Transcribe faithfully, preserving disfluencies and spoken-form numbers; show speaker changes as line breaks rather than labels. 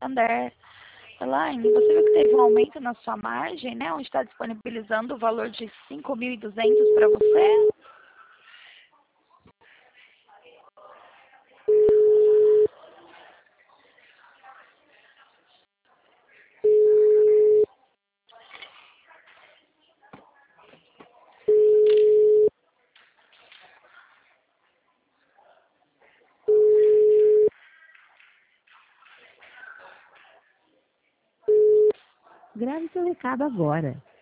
Santander. Elaine, você viu que teve um aumento na sua margem, né? Onde está disponibilizando o valor de cinco mil e duzentos para você?
Grave seu recado agora.